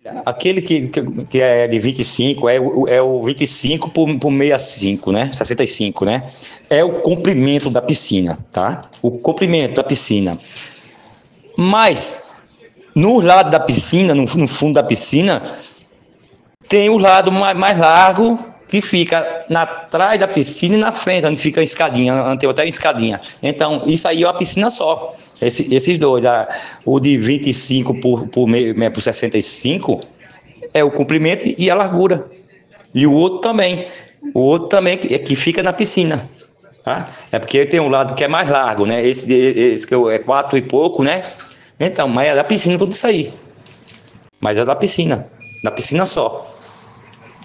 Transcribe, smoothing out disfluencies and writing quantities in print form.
Aquele que é de 25 é o 25 por 65, né? 65, né? É o comprimento da piscina, tá? O comprimento da piscina. Mas, no lado da piscina, no fundo da piscina, tem o lado mais largo que fica atrás da piscina e na frente, onde fica a escadinha, onde tem até a escadinha. Então, isso aí é uma piscina só. Esses dois, o de 25 por 65 é o comprimento e a largura. E o outro também. O outro também que fica na piscina. Tá? É porque tem um lado que é mais largo, né? Esse que é 4 e pouco, né? Então, mas é da piscina tudo isso aí. Mas é da piscina só.